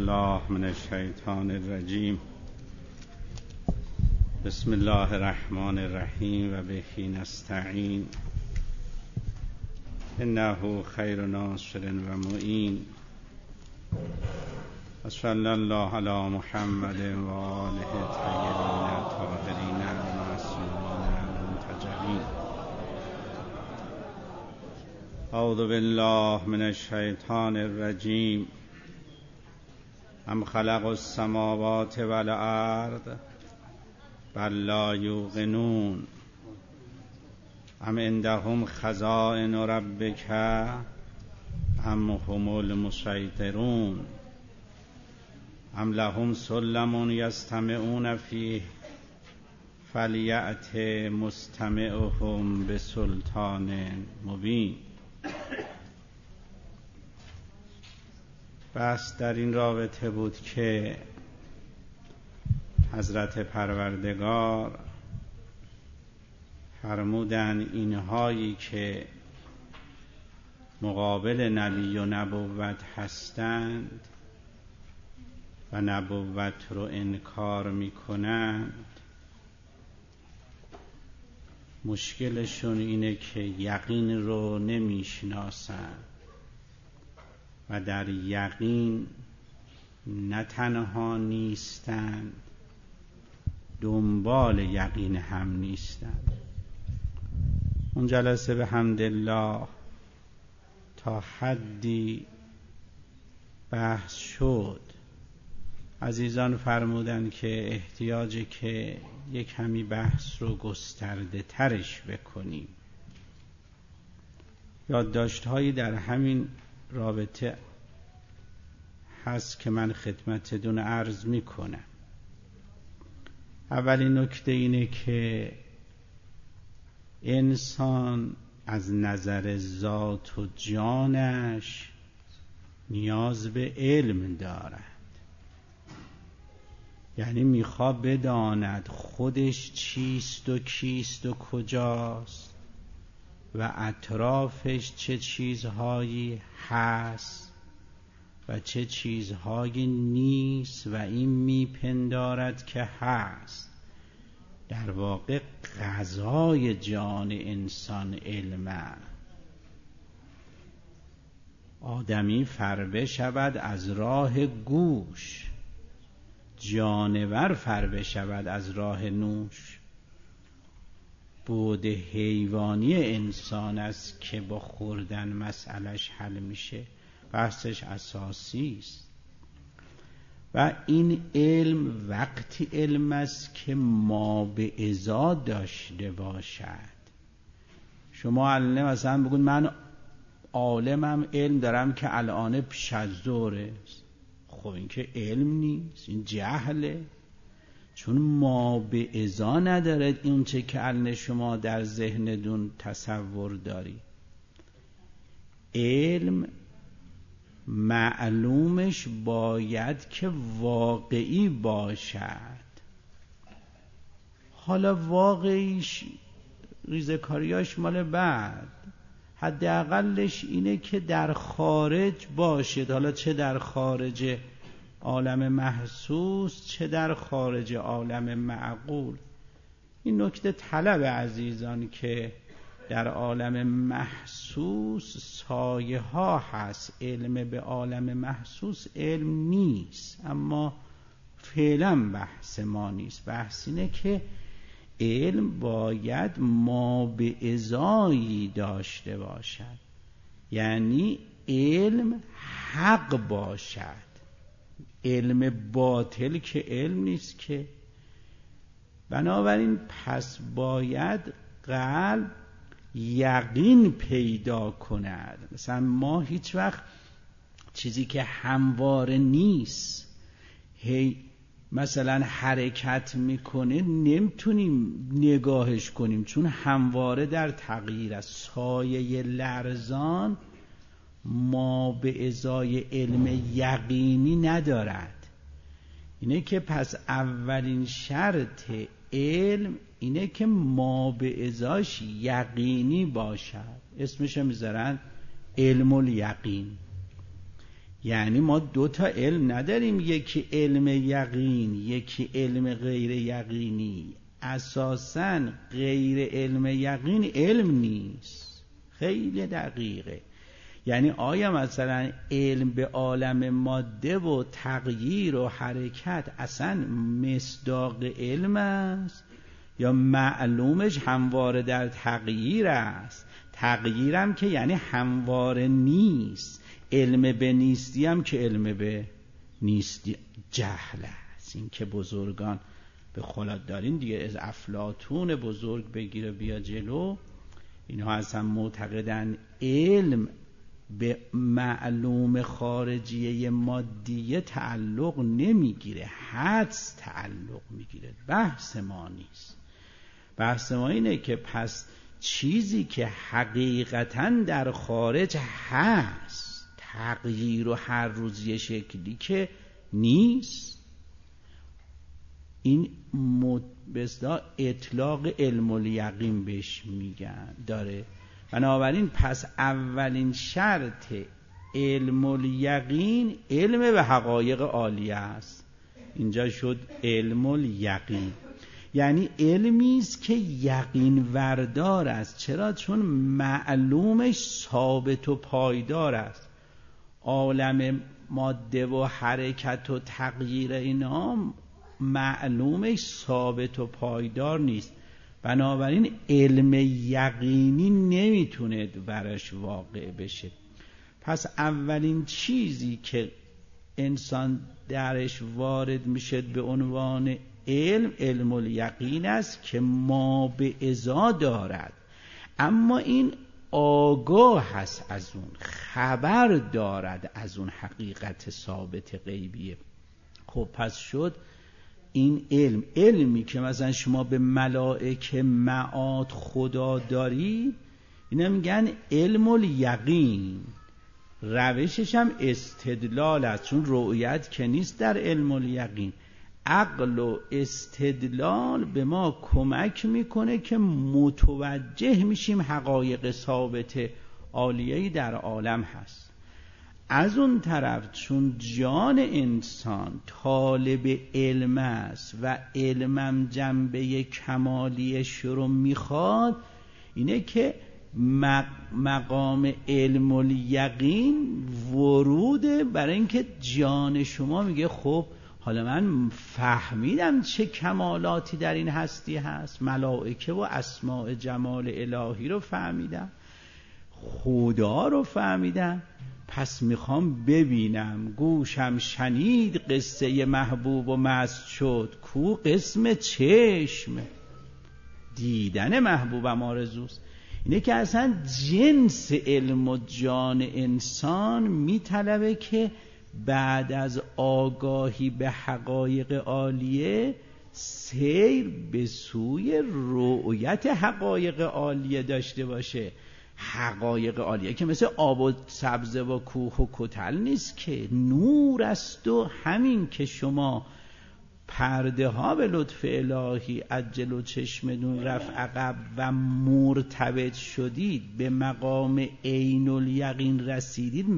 بالله من الشیطان الرجیم. بسم الله الرحمن الرحیم و به نستعین. انه خیر ناصر و معین. صلی الله علی محمد و آله الطیبین الطاهرین المعصومین المنتجبین. اعوذ بالله من الشیطان الرجیم. ام خلق السماوات والارض بل لا یوقنون. ام عندهم خزائن ربک ام هم المسیطرون. ام لهم سلم یستمعون فیه فلیأت مستمعهم بسلطان مبین. بس در این رابطه بود که حضرت پروردگار فرمودن اینهایی که مقابل نبی و نبوت هستند و نبوت رو انکار میکنند، مشکلشون اینه که یقین رو نمیشناسند و در یقین نه تنها نیستند، دنبال یقین هم نیستند. اون جلسه به حمدالله تا حدی بحث شد. عزیزان فرمودن که احتیاجه که یک کمی بحث رو گسترده ترش بکنیم. یادداشت‌هایی در همین رابطه هست که من خدمتتون عرض میکنم. اولین نکته اینه که انسان از نظر ذات و جانش نیاز به علم دارد. یعنی میخواد بداند خودش چیست و کیست و کجاست و اطرافش چه چیزهایی هست و چه چیزهایی نیست و این میپندارد که هست. در واقع غذای جان انسان علمه. آدمی فربه شود از راه گوش، جانور فربه شود از راه نوش. بود حیوانی انسان است که با خوردن مسئلهش حل میشه، بحثش اساسی است. و این علم وقتی علم است که ما به ازا داشته باشد. شما الان مثلا بگید من عالمم، علم دارم که الان پیش از ظهره. خب این که علم نیست، این جهله. چون ما به ازا ندارد این چه که الان شما در ذهنتون تصور داری. علم معلومش باید که واقعی باشد. حالا واقعیش ریزکاریاش مال بعد، حداقلش اینه که در خارج باشد. حالا چه در خارج عالم محسوس چه در خارج عالم معقول. این نکته طلب عزیزان که در عالم محسوس سایه ها هست. علم به عالم محسوس علم نیست، اما فعلا بحث ما نیست. بحث اینه که علم باید ما به ازایی داشته باشد، یعنی علم حق باشد. علم باطل که علم نیست که. بنابراین پس باید قلب یقین پیدا کند. مثلا ما هیچ وقت چیزی که همواره نیست مثلا حرکت میکنه نمیتونیم نگاهش کنیم، چون همواره در تغییر است. سایه لرزان ما به ازای علم یقینی ندارد. اینه که پس اولین شرط علم اینه که ما به ازاش یقینی باشد. اسمش میذارن علم الیقین. یعنی ما 2 تا علم نداریم، یکی علم یقین، یکی علم غیر یقینی. اساساً غیر علم یقین علم نیست، خیلی دقیقه. یعنی آیا مثلا علم به عالم ماده و تغییر و حرکت اصلا مصداق علم است، یا معلومش همواره در تغییر است؟ تغییرم که یعنی همواره نیست، علم به نیستی هم که علم به نیستی جهل است. این که بزرگان به خلات دارین دیگه، از افلاطون بزرگ بگیره بیا جلو، اینها اصلا معتقدن علم به معلوم خارجیه مادیه تعلق نمیگیره، حدس تعلق میگیره. بحث ما نیست، بحث ما اینه که پس چیزی که حقیقتاً در خارج هست، تغییر و هر روز یه شکلی که نیست، این به اصطلاح اطلاق علم الیقین بهش میگن داره. بنابراین پس اولین شرط علم الیقین علم به حقایق عالیه است. اینجا شد علم الیقین، یعنی علمی است که یقین وردار است. چرا؟ چون معلومش ثابت و پایدار است. عالم ماده و حرکت و تغییر اینا معلومش ثابت و پایدار نیست، بنابراین علم یقینی نمیتونه برش واقع بشه. پس اولین چیزی که انسان درش وارد میشه به عنوان علم الیقین است که ما به ازا دارد، اما این آگاه هست از اون، خبر دارد از اون حقیقت ثابت غیبیه. خب پس شد این علمی که مثلا شما به ملائکه، معاد، خدا دارید، اینا میگن علم الیقین. روشش هم استدلال است، چون رؤیت که نیست در علم الیقین. عقل و استدلال به ما کمک میکنه که متوجه میشیم حقایق ثابت عالیه‌ای در عالم هست. از اون طرف چون جان انسان طالب علم است و علمم جنبه کمالیش رو میخواد، اینه که مقام علم الیقین وروده، برای اینکه جان شما میگه خب حالا من فهمیدم چه کمالاتی در این هستی هست، ملائکه و اسماء جمال الهی رو فهمیدم، خدا رو فهمیدم، پس میخوام ببینم. گوشم شنید قصه محبوب و مست شد، کو قسم چشم دیدن محبوبم آرزوست. اینه که اصلا جنس علم و جان انسان میطلبه که بعد از آگاهی به حقایق عالیه سیر به سوی رؤیت حقایق عالیه داشته باشه. حقایق عالیه که مثل آب و سبزه و کوه و کتل نیست، که نور است. و همین که شما پرده ها به لطف الهی عجل و چشمدون رفت عقب و مرتبط شدید، به مقام عین الیقین رسیدید،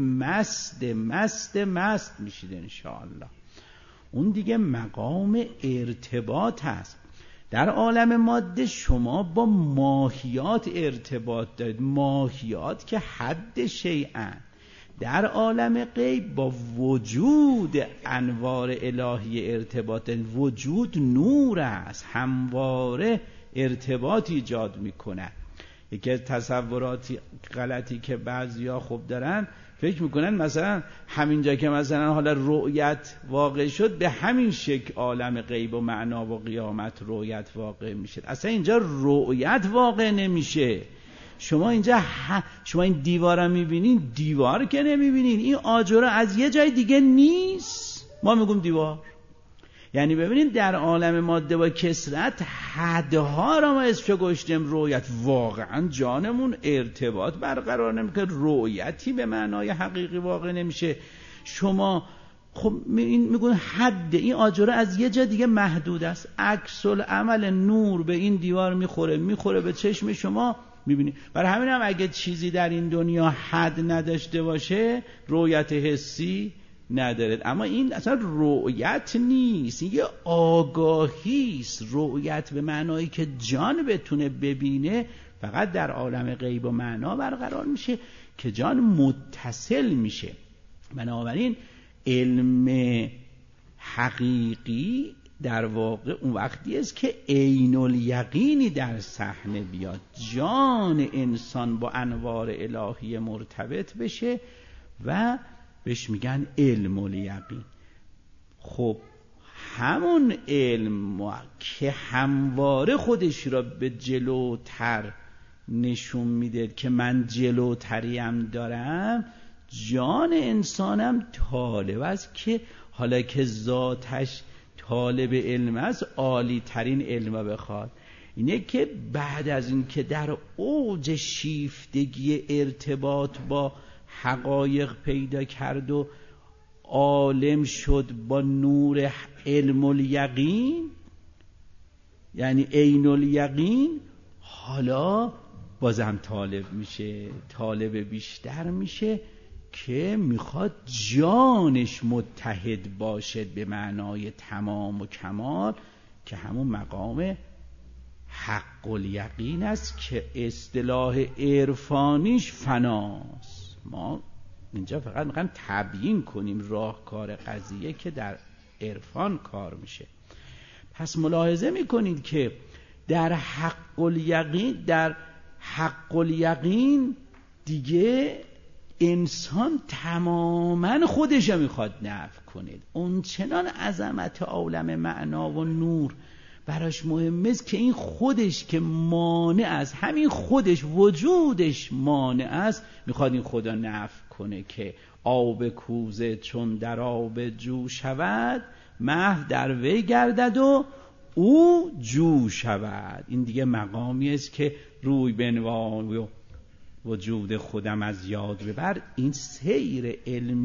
مست میشید انشاءالله. اون دیگه مقام ارتباط هست. در عالم ماده شما با ماهیات ارتباط دارید، ماهیات که حد شیئن. در عالم غیب با وجود انوار الهی ارتباط دارید. وجود نور است، همواره ارتباط ایجاد میکنه. یکی از تصوراتی غلطی که بعضیا خوب دارن، فکر میکنن مثلا همینجا که مثلا حالا رؤیت واقع شد، به همین شکل عالم غیب و معنا و قیامت رؤیت واقع میشه. اصلا اینجا رؤیت واقع نمیشه. شما اینجا شما این دیوارم میبینین، دیوار که نمیبینین، این آجره از یه جای دیگه نیست، ما میگم دیوار. یعنی ببینید در عالم ماده با کثرت حدها را ما اسمشو گشتیم رؤیت، واقعا جانمون ارتباط برقرار نمیکنه، رؤیتی به معنای حقیقی واقع نمیشه. شما خب میگن حد این آجره از یه جا دیگه محدود است. عکس العمل نور به این دیوار میخوره به چشم شما، میبینی. برای همین هم اگه چیزی در این دنیا حد نداشته باشه رؤیت حسی نداره. اما این اصلا رؤیت نیست، این یه آگاهی است. رؤیت به معنایی که جان بتونه ببینه فقط در عالم غیب و معنا برقرار میشه که جان متصل میشه. بنابراین علم حقیقی در واقع اون وقتی است که عین الیقینی در صحنه بیاد، جان انسان با انوار الهی مرتبط بشه و بهش میگن علم الیقین. خب همون علم که همواره خودش را به جلوتر نشون میده که من جلوتریم دارم، جان انسانم طالب است که حالا که ذاتش طالب علم است عالی ترین علم بخواد. اینه که بعد از این که در اوج شیفتگی ارتباط با حقایق پیدا کرد و عالم شد با نور علم الیقین، یعنی عین الیقین، حالا بازم طالب میشه، طالب بیشتر میشه که میخواد جانش متحد باشد به معنای تمام و کمال که همون مقام حق الیقین است که اصطلاح عرفانیش فناست. ما اینجا فقط میخوایم تبیین کنیم راهکار قضیه که در عرفان کار میشه. پس ملاحظه میکنید که در حق الیقین دیگه انسان تماما خودش رو میخواد نفی کنه. اون چنان عظمت عالم معنا و نور براش مهمه است که این خودش که مانع است، همین خودش وجودش مانع است، میخواد این خدا نفی کنه که آب کوزه چون در آب جو شود محو در وی گردد و او جو شود. این دیگه مقامی است که روی بنوا و وجود خودم از یاد ببر. این سیر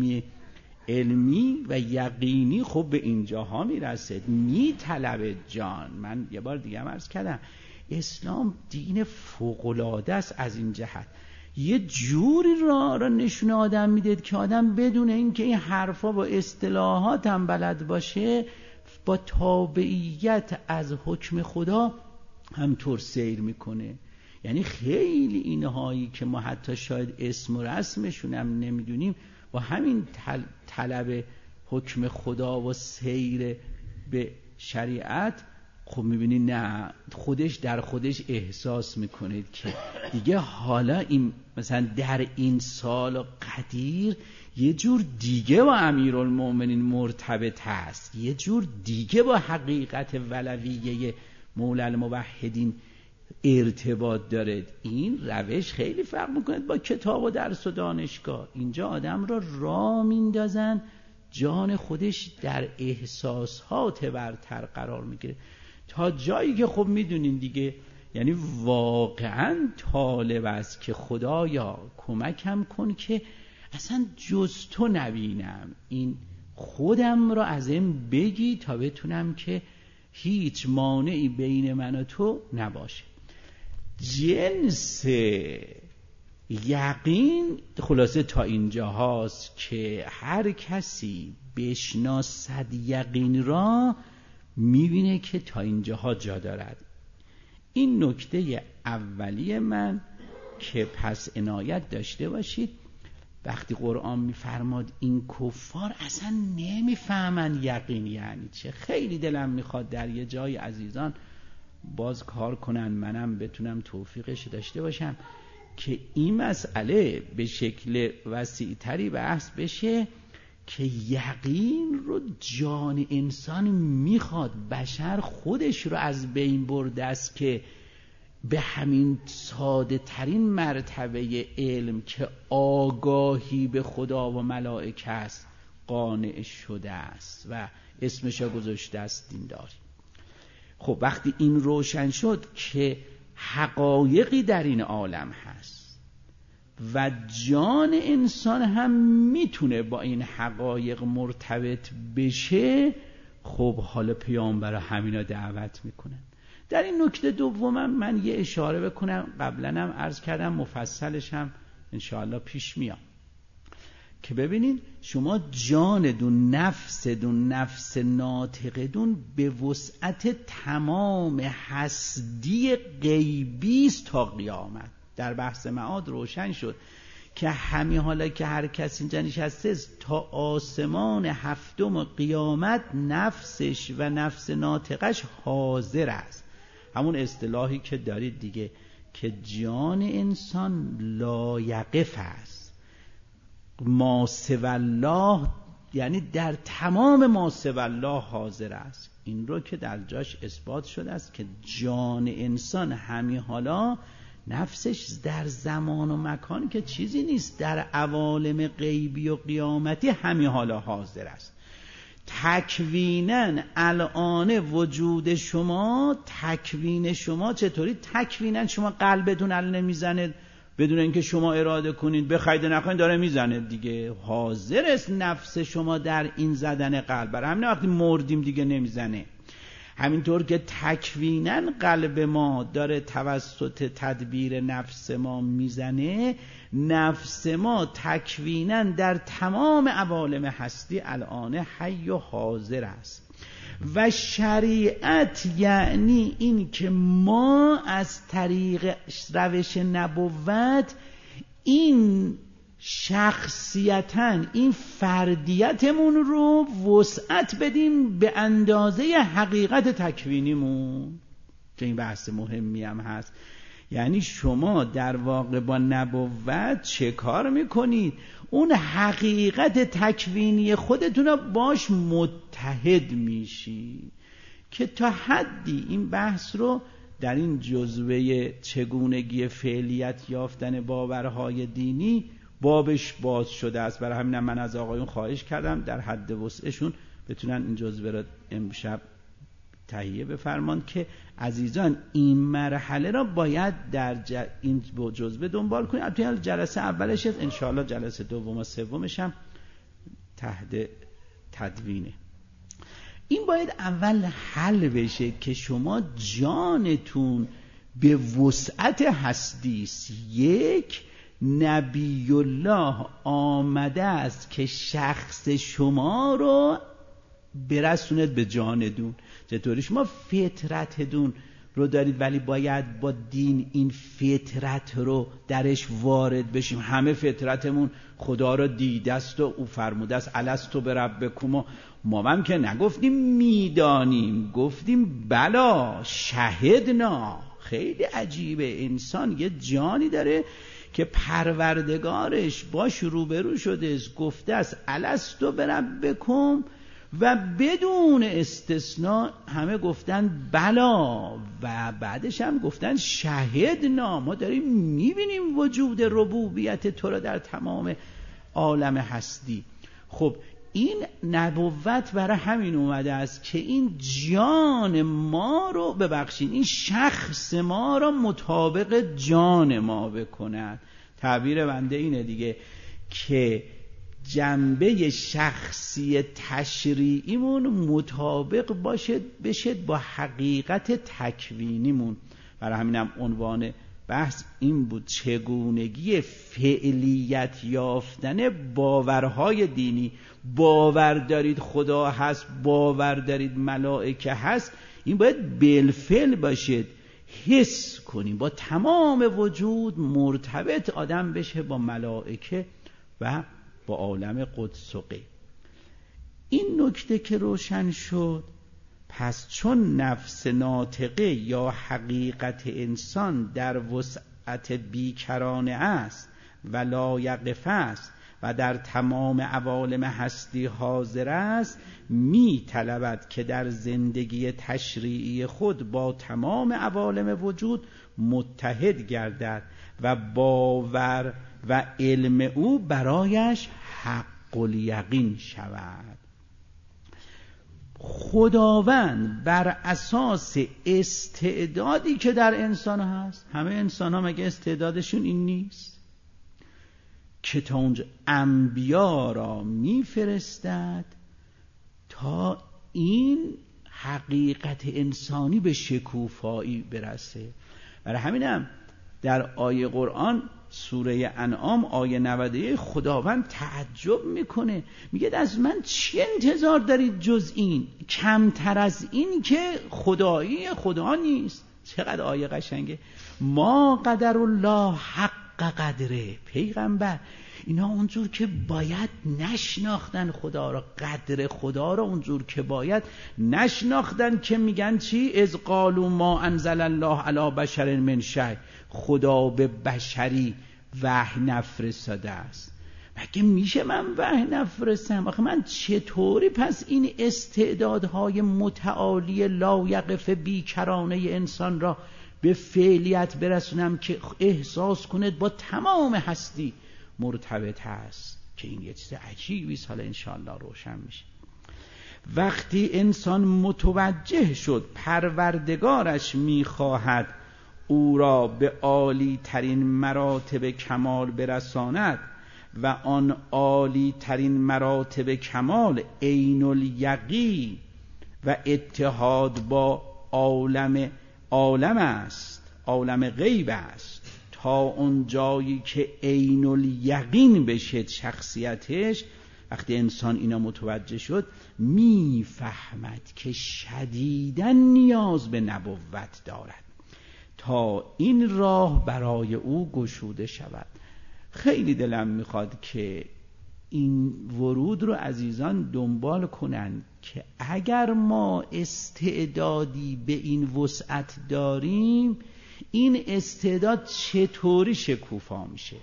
علمی و یقینی خب به اینجاها میرسه، میطلبه جان. من یه بار دیگه هم عرض کردم اسلام دین فوق‌العاده است از این جهت، یه جوری را نشون آدم میده که آدم بدون اینکه این حرفا با اصطلاحات هم بلد باشه با تابعیت از حکم خدا همطور سیر میکنه. یعنی خیلی اینهایی که ما حتی شاید اسم و رسمشون هم نمیدونیم با همین طلب حکم خدا و سیر به شریعت خب میبینی نه خودش در خودش احساس میکنید که دیگه حالا این مثلا در این سال قدیر یه جور دیگه با امیرالمومنین مرتبط هست، یه جور دیگه با حقیقت ولویه مولا الموحدین ارتباط دارد. این روش خیلی فرق میکنه با کتاب و درس و دانشگاه. اینجا آدم را میندازن جان خودش در احساسات برتر قرار میگیره تا جایی که خب میدونین دیگه، یعنی واقعا طالب است که خدایا کمکم کن که اصلا جز تو نبینم، این خودم را از این بگی تا بتونم که هیچ مانعی بین من و تو نباشه. جنس یقین خلاصه تا اینجا هاست که هر کسی بشناسد یقین را میبینه که تا اینجاها جا دارد. این نکته اولی من که پس عنایت داشته باشید وقتی قرآن میفرماد این کفار اصلا نمیفهمن یقین یعنی چه. خیلی دلم میخواد در یه جای عزیزان باز کار کنن، منم بتونم توفیقش داشته باشم که این مسئله به شکل وسیع‌تری بحث بشه که یقین رو جان انسان میخواد. بشر خودش رو از بین برده است که به همین ساده ترین مرتبه علم که آگاهی به خدا و ملائکه است قانع شده است و اسمش گذاشته است دینداری. خب وقتی این روشن شد که حقایقی در این عالم هست و جان انسان هم میتونه با این حقایق مرتبط بشه، خب حالا پیامبر همینا دعوت میکنن. در این نکته دومم من یه اشاره بکنم، قبلا هم عرض کردم مفصلش هم انشاءالله پیش میام، که ببینید شما جاندون، نفس ناطقدون به وسعت تمام هستی غیبی است تا قیامت. در بحث معاد روشن شد که همین حالا که هر کسی اینجا نشسته تا آسمان هفتم قیامت نفسش و نفس ناطقش حاضر است. همون اصطلاحی که دارید دیگه که جان انسان لایقف است، ما سوی الله، یعنی در تمام ما سوی الله حاضر است. این رو که در جاش اثبات شده است که جان انسان همین حالا نفسش در زمان و مکان که چیزی نیست، در عوالم غیبی و قیامتی همین حالا حاضر است. تکویناً الان وجود شما، تکوین شما چطوری؟ تکویناً شما قلبتون الان نمیزنه بدون اینکه شما اراده کنید، بخواید نخواید داره میزنه دیگه. حاضر است نفس شما در این زدن قلب. برای همین وقتی مردیم دیگه نمیزنه. همینطور که تکویناً قلب ما داره توسط تدبیر نفس ما میزنه، نفس ما تکویناً در تمام عوالم هستی الان حی و حاضر است. و شریعت یعنی این که ما از طریق روش نبوت این شخصیتاً، این فردیتمون رو وسعت بدیم به اندازه حقیقت تکوینیمون، که این بحث مهمی هم هست. یعنی شما در واقع با نبوت چه کار میکنید؟ اون حقیقت تکوینی خودتون رو باش متحد میشی، که تا حدی این بحث رو در این جزوه چگونگی فعلیت یافتن باورهای دینی بابش باز شده است. برای همین من از آقایون خواهش کردم در حد وسعشون بتونن این جزوه را امشب تهیه بفرمان که عزیزان این مرحله را باید در این جزوه دنبال کنید. البته جلسه اولش ان شاء الله جلسه دوم و سومش هم تحت تدوینه. این باید اول حل بشه که شما جانتون به وسعت هستی است. یک نبی الله آمده است که شخص شما رو برسوند به جاندون. چطوری شما فطرتتون رو دارید ولی باید با دین این فطرت رو درش وارد بشیم. همه فطرتمون خدا رو دیده است و او فرموده است الستو بربکم، و ما هم که نگفتیم میدانیم، گفتیم بلا شهدنا. خیلی عجیبه، انسان یه جانی داره که پروردگارش باش روبرو شده است، گفته است الستو بربکم، و بدون استثناء همه گفتن بلا، و بعدش هم گفتن شهدنا، ما داریم میبینیم وجود ربوبیت تو را در تمام عالم هستی. خب این نبوت برای همین اومده است که این جان ما رو ببخشید، این شخص ما رو مطابق جان ما بکند. تعبیر بنده اینه دیگه که جنبه شخصی تشریعیمون مطابق بشه با حقیقت تکوینیمون. برای همینم عنوان بحث این بود، چگونگی فعلیت یافتن باورهای دینی. باور دارید خدا هست، باور دارید ملائکه هست، این باید بالفعل باشید، حس کنیم، با تمام وجود مرتبط آدم بشه با ملائکه و با عالم قدس و غیب. این نکته که روشن شد، پس چون نفس ناطقه یا حقیقت انسان در وسعت بیکرانه است و لایقف است و در تمام عوالم هستی حاضر است، می طلبد که در زندگی تشریعی خود با تمام عوالم وجود متحد گردد و باور و علم او برایش حق الیقین شود. خداوند بر اساس استعدادی که در انسان هست، همه انسان ها مگه استعدادشون این نیست که تا اونجا انبیا را میفرستد تا این حق حقیقت انسانی به شکوفایی برسه. برای همینم در آیه قرآن سوره انعام آیه 91 خداوند تعجب میکنه، میگه از من چی انتظار دارید جز این؟ کمتر از این که خدایی خدا نیست. چقدر آیه قشنگه. ما قدر الله حق قدره. پیغمبر اینا اونجور که باید نشناختن خدا را، قدر خدا را اونجور که باید نشناختن که میگن چی؟ اذ قالوا ما انزل الله علی بشر من شیء. خدا به بشری وحی نفرستاده است. مگه میشه من وحی نفرستم؟ آخه من چطوری پس این استعدادهای متعالی لایقف بیکرانه انسان را به فعلیت برسونم که احساس کند با تمام هستی مرتبط هست؟ که این یه چیز عجیبی است، حالا انشاءالله روشن میشه. وقتی انسان متوجه شد پروردگارش میخواهد او را به عالی ترین مراتب کمال برساند و آن عالی ترین مراتب کمال عین الیقین و اتحاد با عالم است، عالم غیب است، تا اون جایی که عین الیقین بشه شخصیتش. وقتی انسان اینا متوجه شد میفهمد که شدیداً نیاز به نبوت دارد تا این راه برای او گشوده شود. خیلی دلم میخواد که این ورود رو عزیزان دنبال کنند که اگر ما استعدادی به این وسعت داریم، این استعداد چطوری شکوفا میشه؟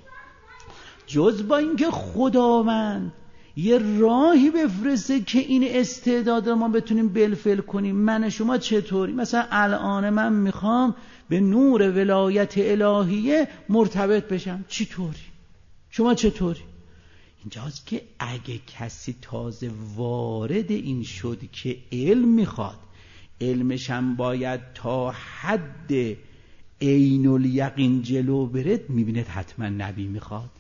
جز با اینکه خداوند یه راهی بفرسته که این استعداد رو ما بتونیم بالفعل کنیم. من شما چطوری؟ مثلا الان من میخوام به نور ولایت الهیه مرتبط بشم، چطوری؟ شما چطوری؟ اینجاست که اگه کسی تازه وارد این شد که علم میخواد، علمش هم باید تا حد عین الیقین جلو برد، میبیند حتما نبی میخواد.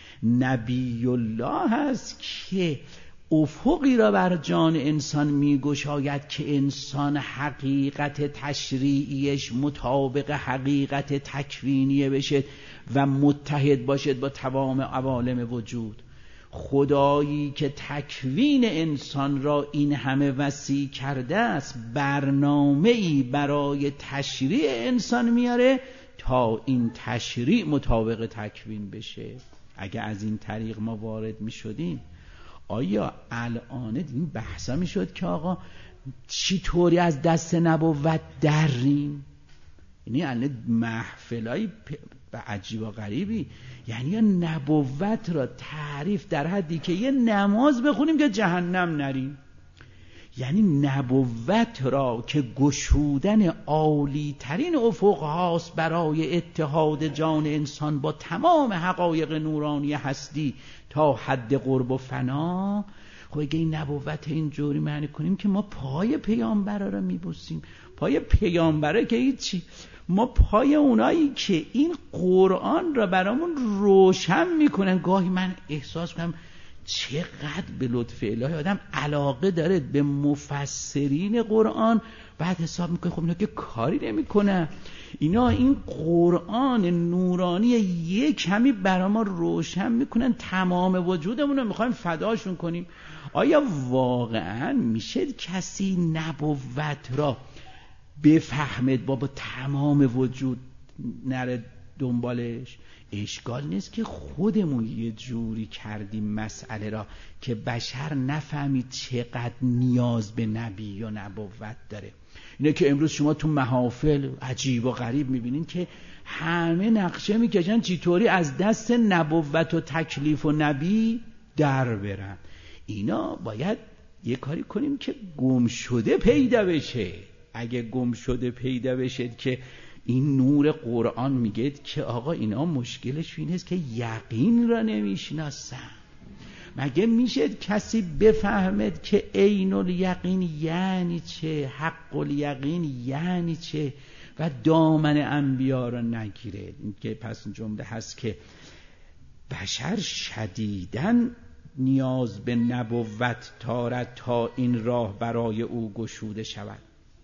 نبی الله هست که افقی را بر جان انسان میگشاید که انسان حقیقت تشریعیش مطابق حقیقت تکوینیه بشه و متحد باشد با تمام عوالم وجود. خدایی که تکوین انسان را این همه وسیع کرده است، برنامه‌ای برای تشریع انسان میاره تا این تشریع مطابق تکوین بشه. اگه از این طریق ما وارد می شدیم، آیا الان این بحثا می شد که آقا چطوری از دست نبوت دریم؟ یعنی الان محفلای عجیب و غریبی، یعنی نبوت را تعریف در حدی که یه نماز بخونیم که جهنم نریم. یعنی نبوت را که گشودن عالی ترین افق هاست برای اتحاد جان انسان با تمام حقایق نورانی هستی تا حد قرب و فنا. خب اگه این نبوت اینجوری معنی کنیم که ما پای پیامبرا را میبوسیم، پای پیامبره که هیچی، ما پای اونایی که این قرآن را برامون روشن میکنن. گاهی من احساس کنم چقدر به لطف الهی آدم علاقه داره به مفسرین قرآن، بعد حساب میکنه خب اینا که کاری نمیکنه، اینا این قرآن نورانی یک کمی برای ما روشن میکنن، تمام وجودمون رو میخوایم فداشون کنیم. آیا واقعا میشه کسی نبوت را بفهمد با تمام وجود نره دنبالش؟ اشکال نیست که خودمون یه جوری کردیم مسئله را که بشر نفهمید چقدر نیاز به نبی و نبوت داره. اینه که امروز شما تو محافل عجیب و غریب میبینین که همه نقشه میکشن چطوری از دست نبوت و تکلیف و نبی در برن. اینا باید یه کاری کنیم که گم شده پیدا بشه. اگه گم شده پیدا بشه که این نور قرآن میگه که آقا اینا مشکلش این است که یقین را نمیشناسن. مگه میشه کسی بفهمد که عین الیقین یعنی چه، حق الیقین یعنی چه و دامن انبیا را نگیره؟ این که پس جمله هست که بشر شدیداً نیاز به نبوت دارد تا این راه برای او گشوده شود.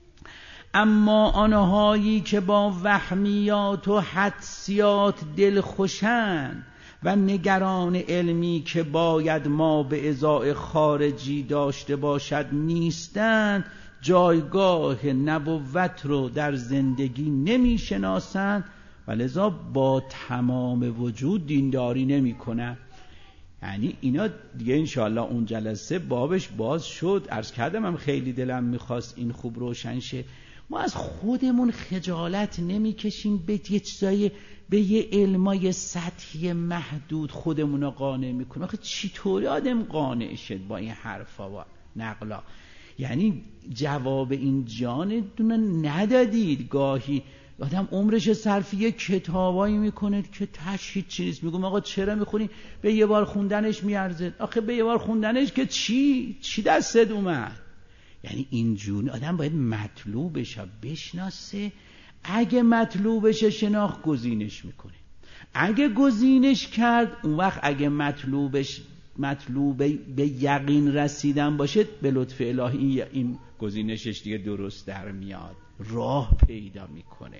اما آنهایی که با وهمیات و حدسیات دلخوشند و نگران علمی که باید ما به ازای خارجی داشته باشد نیستند، جایگاه نبوت رو در زندگی نمی شناسند و لذا با تمام وجود دینداری نمی کنند. یعنی اینا دیگه انشاءالله اون جلسه بابش باز شد. عرض کردم هم خیلی دلم میخواست این خوب روشن شه. ما از خودمون خجالت نمیکشیم به یه چیزایی، به یه علمای سطحی محدود خودمون رو قانع میکنیم. آخه چطوری آدم قانع شد با این حرفا و نقلا؟ یعنی جواب این جانتون ندادید. گاهی آدم عمرش صرف یه کتابایی میکنه که تشهید چی نیست. میگم آقا چرا میخونی؟ به یه بار خوندنش میارزه. آخه به یه بار خوندنش که چی دستت اومد؟ یعنی اینجوری آدم باید مطلوبش بشناسه. اگه مطلوبش شناخت گزینش میکنه. اگه گزینش کرد اون وقت اگه مطلوب به یقین رسیدن باشه، به لطف الهی این گزینشش دیگه درست در میاد، راه پیدا میکنه.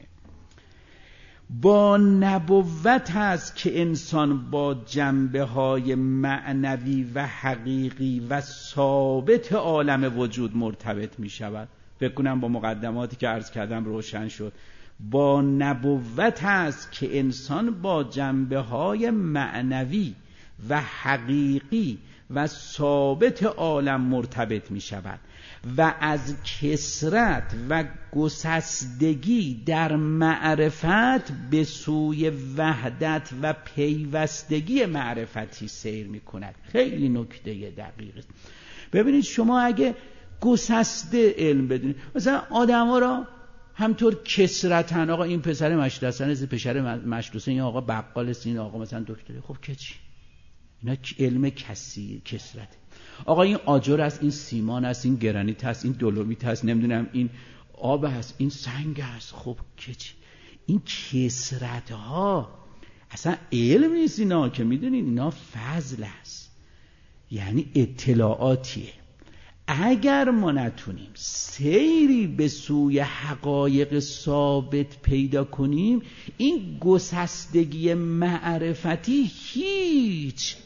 با نبوت هست که انسان با جنبه های معنوی و حقیقی و ثابت عالم وجود مرتبط می شود. فکر کنم با مقدماتی که عرض کردم روشن شد. با نبوت هست که انسان با جنبه های معنوی و حقیقی و ثابت عالم مرتبط می شود و از کثرت و گسستگی در معرفت به سوی وحدت و پیوستگی معرفتی سیر می کند. خیلی نکته دقیق است. ببینید شما اگه گسسته علم بدونید، مثلا آدم ها را همطور کثرتن، آقا این پسر مشروطه است، پسر مشروطه، این آقا بقال است، این آقا مثلا دکتره، خب که چی؟ اینا علم کثرت. آقا این آجر است، این سیمان است، این گرانیت است، این دولومیت است، نمیدونم این آب است، این سنگ است. خب که چی؟ این کثرت ها اصلا علم نیست. اینا که میدونین اینا فضل است، یعنی اطلاعاتیه. اگر ما نتونیم سیری به سوی حقایق ثابت پیدا کنیم، این گسستگی معرفتی هیچ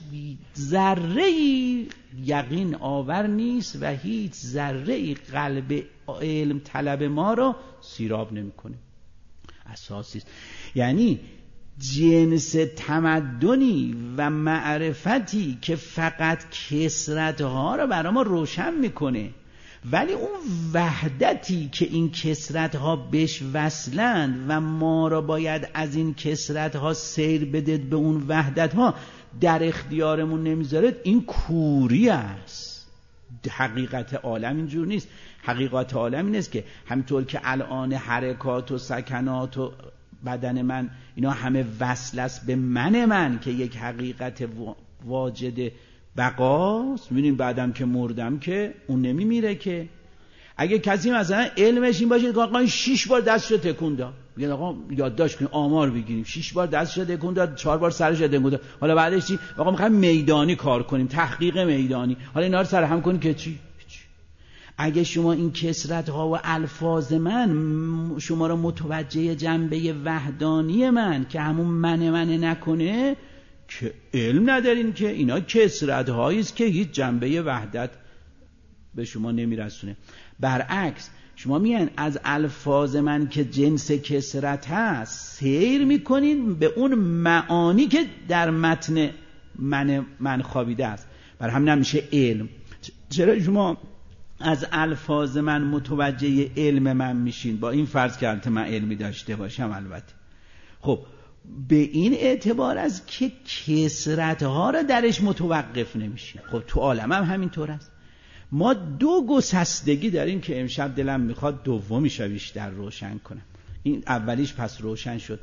ذره‌ای یقین آور نیست و هیچ ذره‌ای قلب علم طلب ما را سیراب نمی‌کنه. اساسی است. یعنی جنس تمدنی و معرفتی که فقط کثرت‌ها را برای ما روشن میکنه، ولی اون وحدتی که این کثرت‌ها بهش وصلند و ما را باید از این کثرت‌ها سیر بدید به اون وحدت‌ها، در اختیارمون نمیذارد، این کوری است. حقیقت عالم اینجور نیست. حقیقت عالم این است که همینطور که الان حرکات و سکنات و بدن من اینا همه وصل است به من که یک حقیقت واجد بقاست. می‌بینیم بعدم که مردم که اون نمیمیره که. اگه کسی مثلا علمش این باشه که آقا 6 بار دستشو تکون داد، میگه آقا یادداشت کنیم آمار بگیریم، 6 بار دستشو تکون داد، 4 بار سرش تکون داد، حالا بعدش چی؟ آقا می‌خوایم میدانی کار کنیم، تحقیق میدانی، حالا اینا رو سر هم کنیم که چی؟ اگه شما این کثرت‌ها و الفاظ من شما رو متوجه جنبه وحدانی من که همون من نکنه، که علم ندارین که اینا کثرت‌هایی است که هیچ جنبه وحدت به شما نمیرسونه. برعکس شما میان از الفاظ من که جنس کثرت هست سیر میکنین به اون معانی که در متن من خوابیده است. برای همین میشه علم. چرا شما از الفاظ من متوجه علم من میشین؟ با این فرض که البته من علمی داشته باشم البته. خب به این اعتبار از که کثرت‌ها را درش متوقف نمیشین. خب تو عالم هم همینطور است. ما دو گسستگی داریم که امشب دلم میخواد دومیش بیشتر روشن کنم. این اولیش پس روشن شد.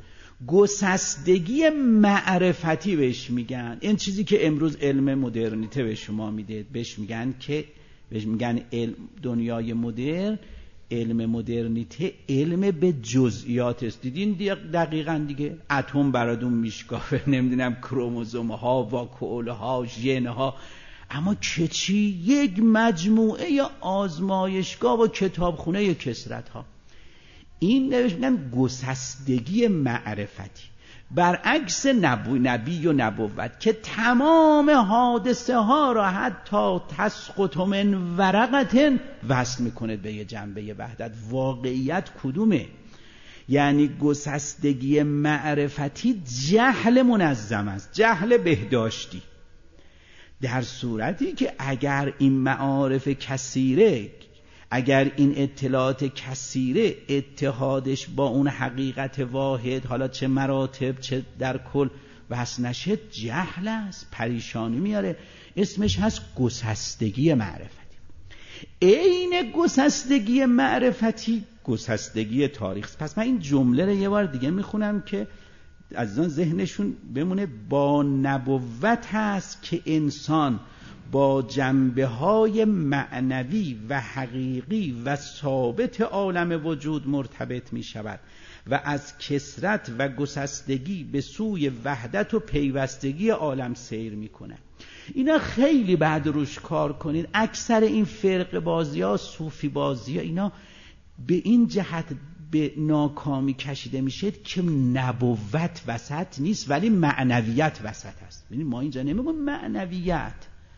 گسستگی معرفتی بهش میگن. این چیزی که امروز علم مدرنیته به شما میده، بهش میگن علم دنیای مدرن، علم مدرنیته علم به جزئیات است. دیدین دقیقاً دیگه اتم براتون میشکافه، نمیدونم کروموزوم ها، واکول ها، ژن ها، اما که چی؟ یک مجموعه یا آزمایشگاه و کتابخونه کثرت ها. این نمیگن گسستگی معرفتی، برعکس نبی و نبوت که تمام حادثه ها را حتی تسقط من ورقتن وصل میکنه به یه جنبه وحدت. واقعیت کدومه؟ یعنی گسستگی معرفتی جهل منظم است، جهل بهداشتی. در صورتی که اگر این معارف کثیره، اگر این اطلاعات کثیره اتحادش با اون حقیقت واحد، حالا چه مراتب چه در کل وصل نشه، جهل است، پریشانی میاره. اسمش هست گسستگی معرفتی. عین گسستگی معرفتی گسستگی تاریخ. پس من این جمله رو یه بار دیگه میخونم که عزیزان ذهنشون بمونه. با نبوت هست که انسان با جنبه‌های معنوی و حقیقی و ثابت عالم وجود مرتبط می شود و از کثرت و گسستگی به سوی وحدت و پیوستگی عالم سیر می کند. اینا خیلی بعد روش کار کنید. اکثر این فرق بازی ها، صوفی بازی ها، اینا به این جهت به ناکامی کشیده میشه که نبوت وسط نیست ولی معنویت وسط است. ببینید ما اینجا نمیگم معنویت،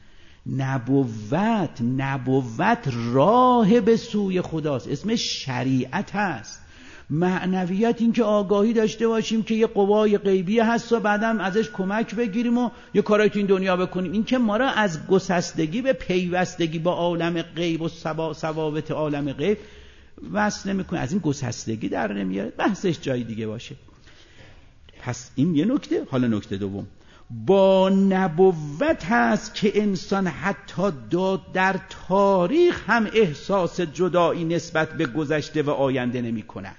نبوت راه به سوی خداست، اسمش شریعت هست. معنویت این که آگاهی داشته باشیم که یه قوای غیبی هست و بعدم ازش کمک بگیریم و یه کارایی تو این دنیا بکنیم. این که ما را از گسستگی به پیوستگی با عالم غیب و ثوابت عالم غیب وصل نمیکنه، از این گسستگی در نمیاره. بحثش جای دیگه باشه. پس این یه نکته. حالا نکته دوم، با نبوت هست که انسان حتی در تاریخ هم احساس جدایی نسبت به گذشته و آینده نمی کند.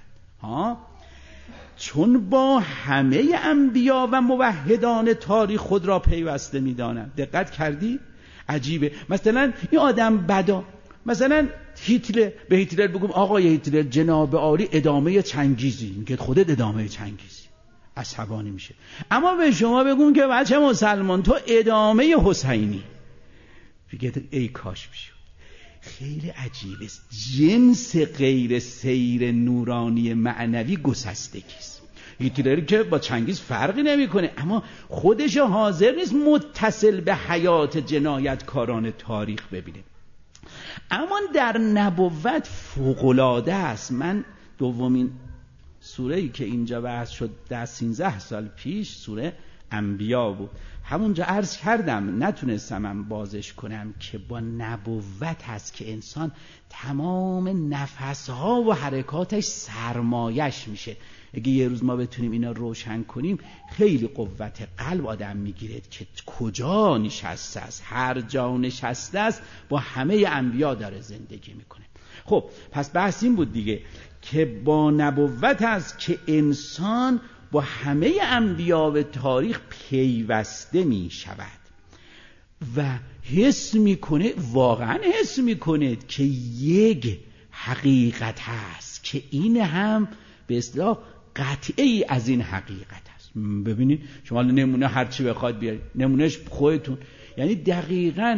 چون با همه انبیا و موحدان تاریخ خود را پیوسته می دانند. دقت کردی؟ عجیبه. مثلا این آدم بدا، مثلا هیتلر، به هیتلر بگم آقای هیتلر جناب عالی ادامه چنگیزی، میگه خودت ادامه چنگیزی، عصبانی میشه. اما به شما بگم که بچه مسلمان تو ادامه حسینی، بگه ای کاش میشه. خیلی عجیبه. جنس غیر سیر نورانی معنوی گسستگی است. هیتلر که با چنگیز فرقی نمیکنه، اما خودش حاضر نیست متصل به حیات جنایتکاران تاریخ ببینه. اما در نبوت فوق‌العاده است. من دومین سوره‌ای که اینجا بحث شد در 13 سال پیش سوره انبیا بود. همونجا عرض کردم نتونستم بازش کنم که با نبوت هست که انسان تمام نفسها و حرکاتش سرمایش میشه. اگه یه روز ما بتونیم اینا روشن کنیم خیلی قوت قلب آدم میگیرد که کجا نشسته است، هر جا نشسته است با همه انبیا داره زندگی میکنه. خب پس بحث این بود دیگه که با نبوت هست که انسان با همه انبیا و تاریخ پیوسته می شود و حس میکنه، واقعا حس میکنه که یک حقیقت هست که این هم به اصطلاح قطعی از این حقیقت هست. ببینید شما نمونه هر چی بخواد بیارید، نمونهش خودتون، یعنی دقیقاً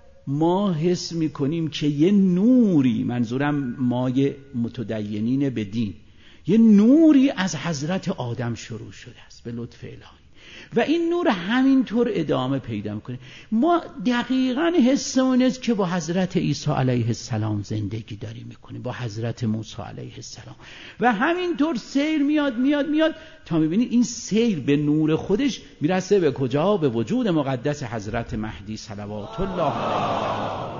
ما حس میکنیم که یه نوری، منظورم مای متدینین به دین، یه نوری از حضرت آدم شروع شده است به لطف الهی و این نور همینطور ادامه پیدا میکنه. ما دقیقاً حسمون است که با حضرت عیسی علیه السلام زندگی داریم میکنیم، با حضرت موسی علیه السلام و همینطور سیر میاد تا میبینید این سیر به نور خودش میرسه به کجا؟ به وجود مقدس حضرت مهدی صلوات الله علیه.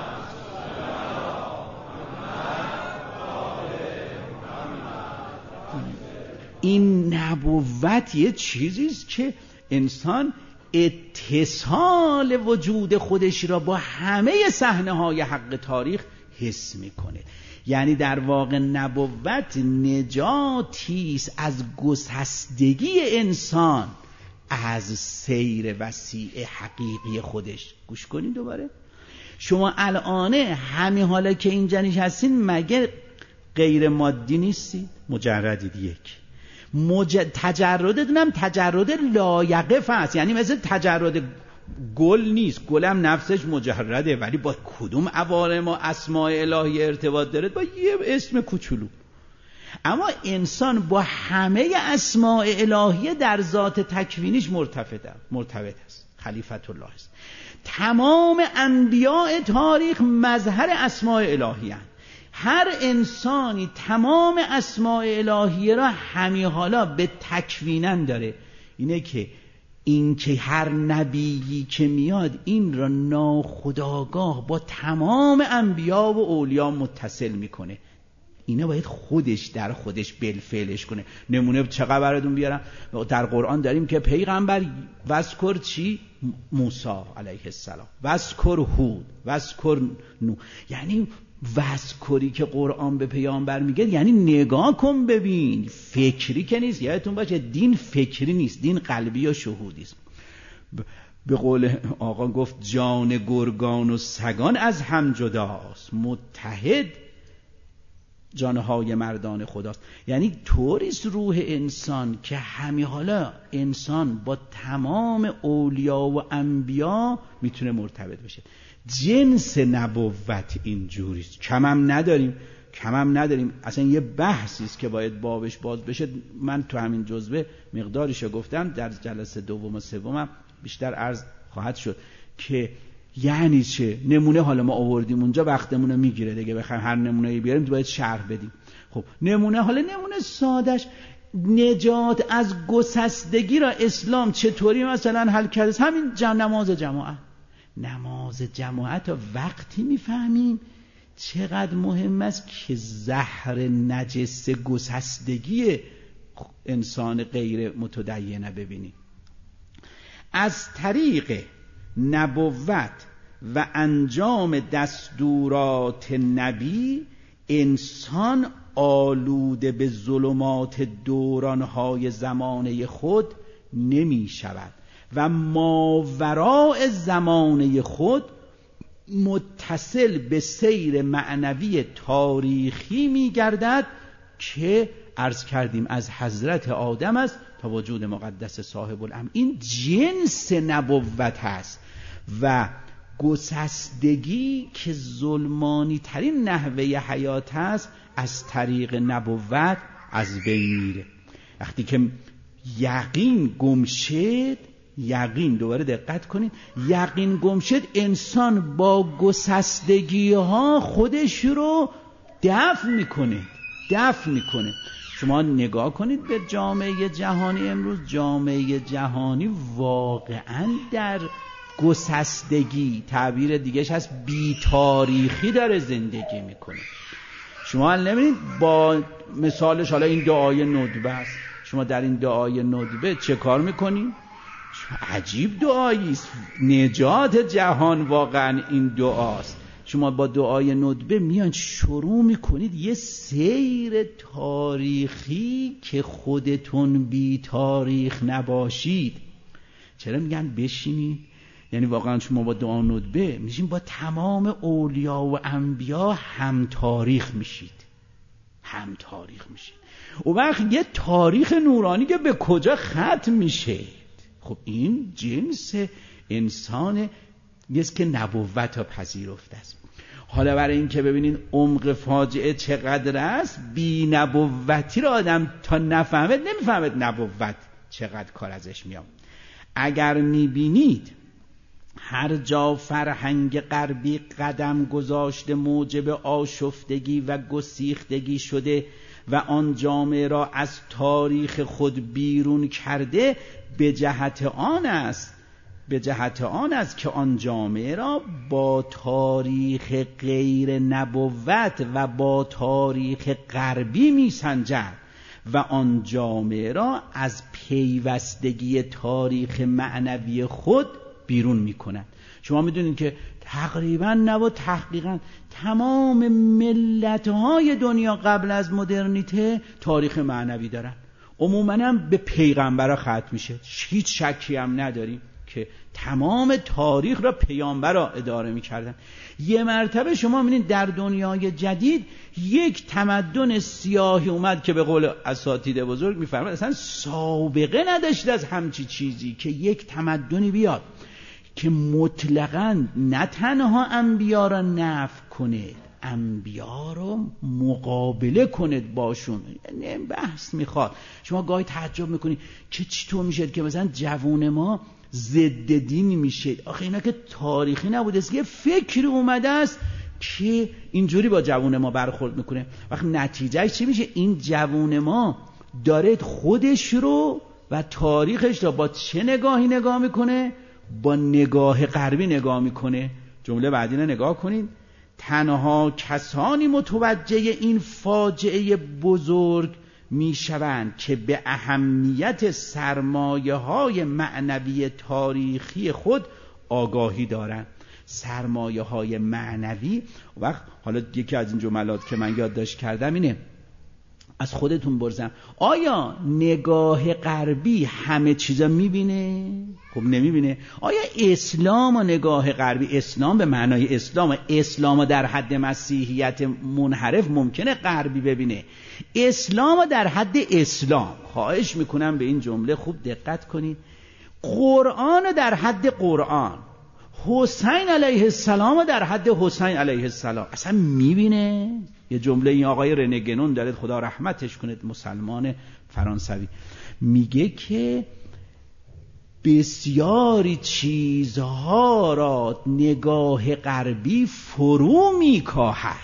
این نبوت یه چیزیست که انسان اتصال وجود خودش را با همه صحنه‌های حق تاریخ حس میکنه. یعنی در واقع نبوت نجاتیست از گسستگی انسان از سیر وسیع حقیقی خودش. گوش کنید دوباره. شما الانه همین حالا که اینجا نشستین مگه غیر مادی نیستید؟ مجردید. یک تجردتونم تجرد لایقف است، یعنی مثل تجرد گل نیست. گلم نفسش مجرده ولی با کدوم عوارم و اسماء الهی ارتباط داره؟ با یه اسم کوچولو. اما انسان با همه اسماء الهیه در ذات تکوینیش مرتبط است، خلیفت الله است. تمام انبیاء تاریخ مظهر اسماء الهیه هستند. هر انسانی تمام اسماء الهیه را همین حالا به تکوینن داره. اینه که هر نبیی که میاد این را ناخودآگاه با تمام انبیا و اولیاء متصل میکنه. اینا باید خودش در خودش بالفعلش کنه. نمونه چقدر براتون بیارم. در قرآن داریم که پیغمبر وذکر چی؟ موسی علیه السلام، وذکر هود، وذکر نوح. یعنی وذکری که قرآن به پیامبر میگه یعنی نگاه کن ببین، فکری که نیست. یادتون باشه دین فکری نیست، دین قلبی و شهودی است. به قول آقا گفت جان گرگان و سگان از هم جداست، متحد جانهای مردان خداست. یعنی طوریست روح انسان که همین حالا انسان با تمام اولیاء و انبیا میتونه مرتبط بشه. جنس نبوت اینجوریست. کم هم نداریم. اصلا یه بحثی است که باید بابش باز بشه. من تو همین جزوه مقدارشو گفتم، در جلسه دوم و سومم بیشتر عرض خواهد شد که یعنی چه. نمونه حالا ما آوردیم اونجا، وقتمون رو میگیره دیگه، بخوایم هر نمونه‌ای بیاریم باید شرح بدیم. خب نمونه سادش، نجات از گسستگی را اسلام چطوری مثلا حل کرده؟ همین نماز جماعت را وقتی میفهمیم چقدر مهم است که زهر نجس گسستگی انسان غیر متدینه ببینیم. از طریق نبوت و انجام دستورات نبی انسان آلوده به ظلمات دورانهای زمانه خود نمی شود و ماوراء زمانه خود متصل به سیر معنوی تاریخی می گردد که عرض کردیم از حضرت آدم است تا وجود مقدس صاحب الامر. این جنس نبوت هست و گسستگی که ظلمانی ترین نحوه حیات هست از طریق نبوت از بین میره. وقتی که یقین گم شد، دوباره دقت کنید، یقین گم شد، انسان با گسستگی ها خودش رو دفع میکنه. شما نگاه کنید به جامعه جهانی امروز. جامعه جهانی واقعا در گسستگی، تعبیر دیگهش هست بی تاریخی، داره زندگی میکنه. شما نمی‌بینید با مثالش حالا این دعای ندبه است. شما در این دعای ندبه چه کار میکنید؟ عجیب دعایی است، نجات جهان واقعا این دعاست. شما با دعای ندبه میان شروع میکنید یه سیر تاریخی که خودتون بی تاریخ نباشید. چرا میگن بشینید؟ یعنی واقعا شما با دعا ندبه میشین با تمام اولیاء و انبیا هم تاریخ میشید. و وقت یه تاریخ نورانی که به کجا ختم میشه. خب این جنس انسان نیست که نبوت ها پذیرفته است. حالا برای این که ببینین عمق فاجعه چقدر است، بی نبوتی را آدم تا نمیفهمد نبوت چقدر کار ازش میاد. اگر میبینید هر جا فرهنگ غربی قدم گذاشته موجب آشفتگی و گسیختگی شده و آن جامعه را از تاریخ خود بیرون کرده، به جهت آن است که آن جامعه را با تاریخ غیر نبوت و با تاریخ غربی میسنجد و آن جامعه را از پیوستگی تاریخ معنوی خود بیرون میکنند. شما میدونید که تقریبا تحقیقا تمام ملت‌های دنیا قبل از مدرنیته تاریخ معنوی دارن. عموماً هم به پیغمبرها ختم میشه. هیچ شکی هم نداریم که تمام تاریخ را پیامبرها اداره میکردن. یه مرتبه شما می‌بینید در دنیای جدید یک تمدن سیاهی اومد که به قول اساتید بزرگ میفرماد اصلا سابقه نداشته از همچی چیزی که یک تمدنی بیاد که مطلقاً نه تنها انبیا را نفی کنه انبیا رو مقابله کنید باشون. یعنی بحث میخواد. شما گاهی تعجب میکنید که چطور میشه که مثلا جوون ما ضد دین میشه. آخه اینا که تاریخی نبوده است، یه فکر اومده است که اینجوری با جوون ما برخورد میکنه. وقت نتیجهش چی میشه؟ این جوون ما داره خودش رو و تاریخش رو با چه نگاهی نگاه میکنه؟ با نگاه غربی نگاه میکنه. جمله بعدی رو نگاه کنید: تنها کسانی متوجه این فاجعه بزرگ میشوند که به اهمیت سرمایه‌های معنوی تاریخی خود آگاهی دارند. سرمایه‌های معنوی. وقت حالا یکی از این جملات که من یادداشت کردم اینه، از خودتون برزم آیا نگاه غربی همه چیزا میبینه؟ خب نمیبینه. آیا اسلام و نگاه غربی، اسلام به معنای اسلام در حد مسیحیت منحرف ممکنه غربی ببینه؟ اسلام در حد اسلام، خواهش میکنم به این جمله خوب دقت کنید، قرآن در حد قرآن، حسین علیه السلام در حد حسین علیه السلام اصلا میبینه؟ یه جمله این آقای رنه گنون داره، خدا رحمتش کنه، مسلمان فرانسوی، میگه که بسیاری چیزها را نگاه غربی فرو میکاهد.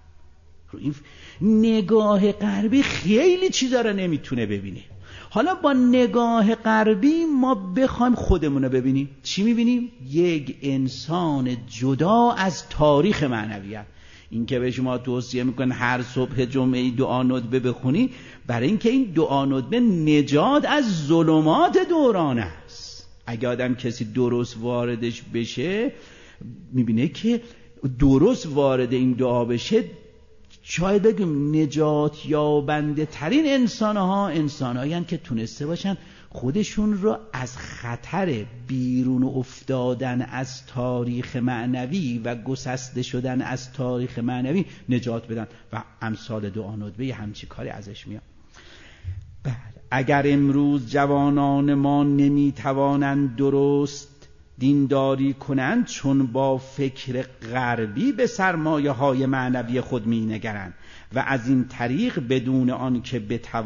نگاه غربی خیلی چیزا را نمیتونه ببینه. حالا با نگاه غربی ما بخوایم خودمون رو ببینیم، چی میبینیم؟ یک انسان جدا از تاریخ معنویت. این که به شما توصیه میکنن هر صبح جمعه دعا ندبه بخونی، برای اینکه این دعا ندبه نجات از ظلمات دوران است. اگه آدم کسی درست واردش بشه، میبینه که درست وارد این دعا بشه، شاید بگیم نجات یابنده ترین انسان‌هایی هستند که تونسته باشن خودشون رو از خطر بیرون افتادن از تاریخ معنوی و گسسته شدن از تاریخ معنوی نجات بدن و امثال دعا ندبه همچی کاری ازش میاد. بله، اگر امروز جوانان ما نمیتوانند درست دینداری کنند، چون با فکر غربی به سرمایه‌های معنوی خود می‌نگرند و از این طریق بدون آن که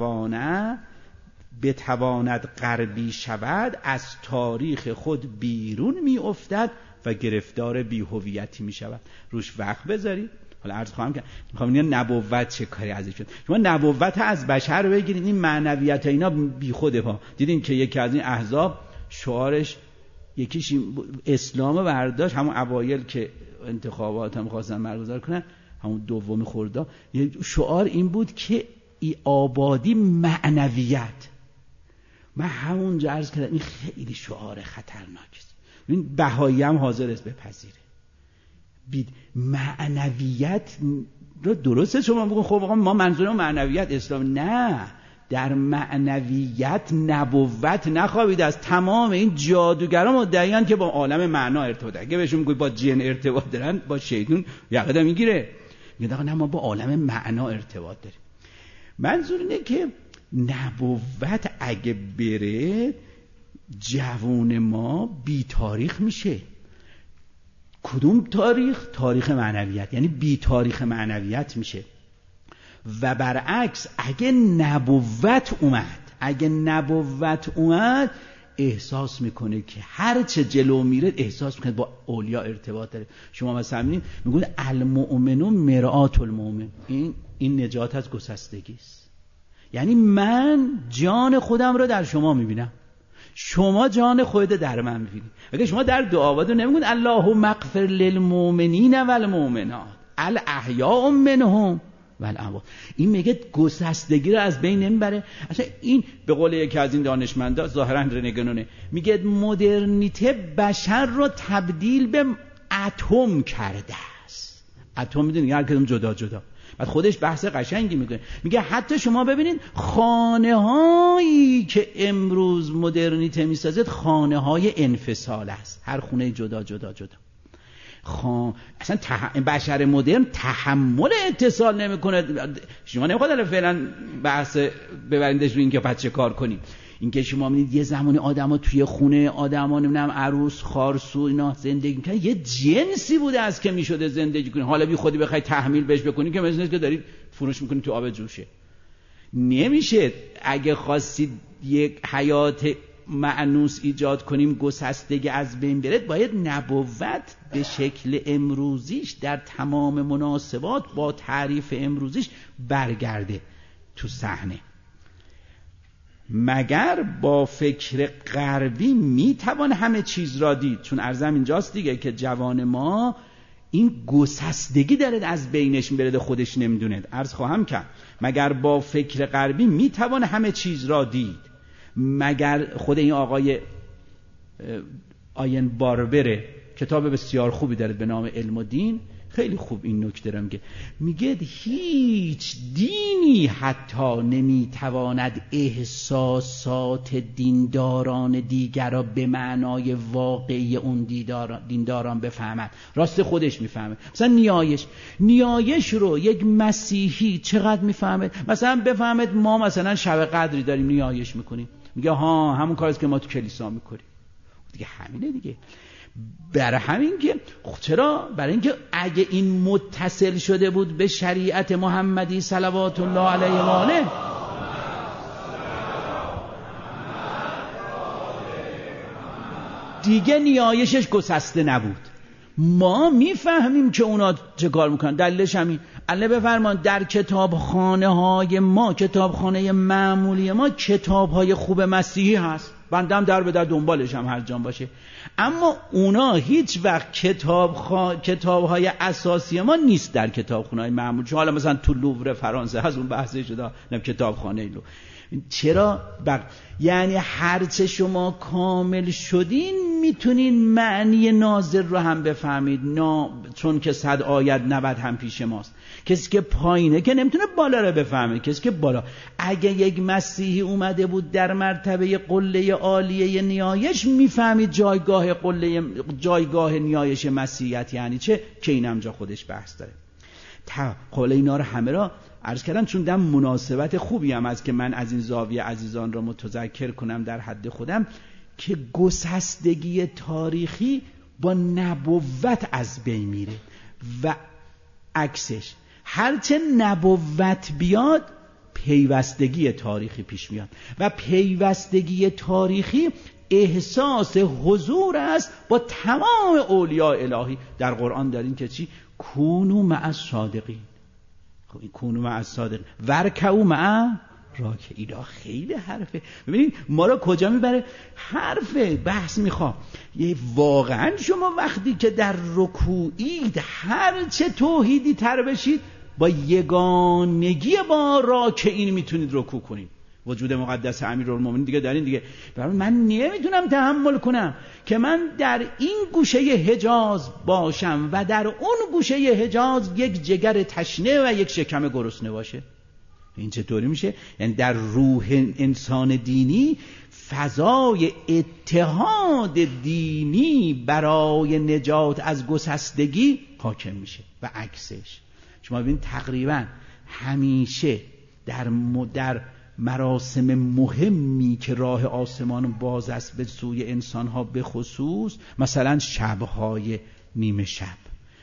بتواند غربی شود، از تاریخ خود بیرون می‌افتد و گرفتار بی‌هویتی می‌شود. روش وقت بذارید. حالا عرض خواهم کرد، می‌خوام این نبوت چه کاری ازش شد. شما نبوت از بشر بگیرید، این معنویت اینا بیخوده ها. دیدین که یکی از این احزاب شعارش یکیش اسلام برداشت، همون اوایل که انتخابات هم خواستن برگزار کنن، همون دوم خرداد، شعار این بود که ای آبادی معنویت. من همونجا عرض کردم این خیلی شعار خطرناکی است. این بهایی هم حاضر است بپذیره. معنویت رو درسته شما بگون خب آقا ما منظورم معنویت اسلام، نه، در معنویت نبوت نخوابیده است. تمام این جادوگران مدعیان که با عالم معنا ارتباط، اگه بهشون میگی با جن ارتباط دارن، با شیطان یقه میگیره، میگه نه ما با عالم معنا ارتباط داریم. منظور اینه که نبوت اگه بره، جوون ما بی تاریخ میشه. کدوم تاریخ؟ تاریخ معنویت، یعنی بی تاریخ معنویت میشه. و برعکس اگه نبوت اومد احساس میکنه که هر چه جلو میره احساس میکنه با اولیا ارتباط داره. شما مثلا میگید المؤمن مرآت المؤمن، این نجات از گسستگی است. یعنی من جان خودم رو در شما میبینم، شما جان خودت در من میبینی. اگه شما در دعاواتو نمیگید اللهم اغفر للمؤمنین والمؤمنات الاحیاء منهم والاموات، این میگه گسستگی رو از بین نمیبره. اصلا این به قول یکی از این دانشمندا، ظاهرا رنه گنونه، میگه مدرنیته بشر رو تبدیل به اتم کرده است. اتم میدونی هر کدوم جدا جدا. بعد خودش بحث قشنگی میکنه، میگه حتی شما ببینید خانه هایی که امروز مدرنیته میسازد خانه های انفصال است، هر خونه جدا جدا جدا. اصلا بشر مدرن تحمل اتصال نمیکنه. شما نمیخواد فعلا بحث ببریندش رو این که پس چه کار کنیم. اینکه شما می‌بینید یه زمانی آدما توی خونه آدما نمیدونم عروس خارسو اینا زندگی می‌کنن، یه جنسی بوده از که میشده زندگی کنی. حالا بی خودی بخوای تحمیل بهش بکنی که مثل که دارید فروش می‌کنی تو آب جوشه. نمیشه. اگه خواستید یک حیات مأنوس ایجاد کنیم گسستگی از بین بره، باید نبوت به شکل امروزیش در تمام مناسبات با تعریف امروزیش برگرده تو صحنه. مگر با فکر غربی میتوان همه چیز را دید؟ چون عرضم اینجاست دیگه که جوان ما این گسستگی داره از بینش میبره، خودش نمیدونه. عرض خواهم کرد مگر با فکر غربی میتوان همه چیز را دید؟ مگر خود این آقای آین باربره کتاب بسیار خوبی داره به نام علم و دین، خیلی خوب این نکته رو میگه هیچ دینی حتی نمیتواند احساسات دینداران دیگر را به معنای واقعی اون دینداران بفهمد. راست خودش میفهمه. مثلا نیایش رو یک مسیحی چقدر میفهمه؟ مثلا بفهمد ما مثلا شب قدری داریم نیایش میکنیم، میگه ها همون کاریست که ما تو کلیسا میکنیم دیگه، همینه دیگه. برای همین که چرا؟ برای اینکه اگه این متصل شده بود به شریعت محمدی صلوات الله علیه و آله، دیگه نیایشش گسسته نبود. ما میفهمیم که اونا چه کار میکنن. دلیلش همین. الله بفرمان در کتابخانه های ما، کتابخانه معمولی ما، کتابهای خوب مسیحی هست، بندم در به در دنبالش هم هر جان باشه، اما اونا هیچ وقت کتابهای اساسی ما نیست در کتابخانه‌های معمولی. چون حالا مثلا تو لوور فرانسه هست، اون بحثی شده کتابخانه لو. چرا؟ یعنی هرچه شما کامل شدین میتونین معنی ناظر رو هم بفهمید. چون که 100 آیت 90 هم پیش ماست. کسی که پایینه که نمیتونه بالا رو بفهمه. کسی که بالا، اگه یک مسیحی اومده بود در مرتبه قله عالیه نیایش، میفهمید جایگاه نیایش مسیحیت یعنی چه، که اینم جا خودش بحث داره. قول اینا رو همه را عرض کردم چون دم مناسبت خوبی هم از که من از این زاویه عزیزان را متذکر کنم در حد خودم که گسستگی تاریخی با نبوت از بین میره و عکسش. هرچه نبوت بیاد پیوستگی تاریخی پیش میاد و پیوستگی تاریخی احساس حضور است با تمام اولیاء الهی. در قرآن دارین که چی؟ کونوا مع الصادقین. خب این کونوا مع الصادقین ورکعوا مع راکعین. خیلی حرفه. ببینید ما را کجا میبره؟ حرفه، بحث میخواد. واقعا شما وقتی که در رکوعید هر چه توحیدی تر بشید، با یگانگی با راکعین میتونید رکوع کنید. وجود مقدس امیرالمومنین دیگه دارین دیگه. من نمیتونم تحمل کنم که من در این گوشه حجاز باشم و در اون گوشه حجاز یک جگر تشنه و یک شکم گرسنه باشه. این چطوری میشه؟ یعنی در روح انسان دینی فضای اتحاد دینی برای نجات از گسستگی حاکم میشه و عکسش. شما ببینید تقریبا همیشه در مراسم مهمی که راه آسمان باز است به سوی انسانها، به خصوص مثلا شبهای نیمه شب،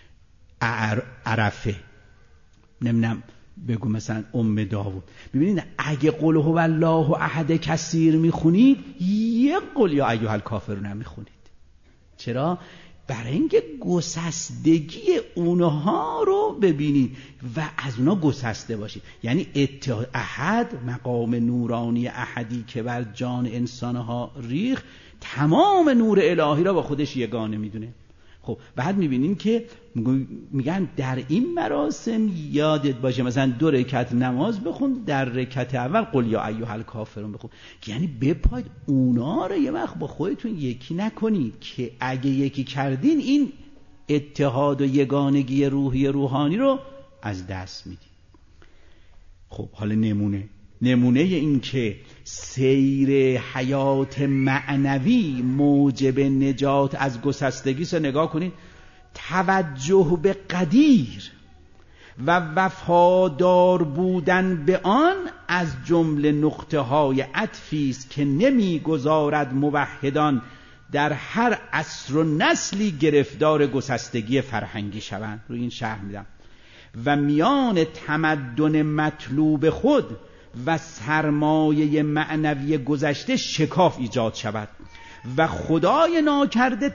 عرفه، نمیدونم بگو مثلا داوود، ببینید اگه قل هو الله احد کثیر میخونید، یک قل یا ایها الکافرون هم میخونید. چرا؟ برای اینکه گسستگی اونها رو ببینید و از اونها گسسته باشید. یعنی احد، مقام نورانی احدی که بر جان انسانها ریخ، تمام نور الهی را با خودش یگانه میدونه. خب بعد میبینیم که میگن در این مراسم یادت باشه مثلا 2 رکعت نماز بخون، در رکعت اول قل یا ایها الکافرون بخون. یعنی بپاید اونا رو یه وقت با خودتون یکی نکنید که اگه یکی کردین این اتحاد و یگانگی روحی روحانی رو از دست میدید. خب حالا نمونه این که سیر حیات معنوی موجب نجات از گسستگی رو نگاه کنید. توجه به قدیر و وفادار بودن به آن از جمله نقطه های عطفی است که نمیگذارد موحدان در هر عصر و نسلی گرفتار گسستگی فرهنگی شوند. روی این شرح میدم. و میان تمدن مطلوب خود و سرمایه معنوی گذشته شکاف ایجاد شود و خدای ناکرده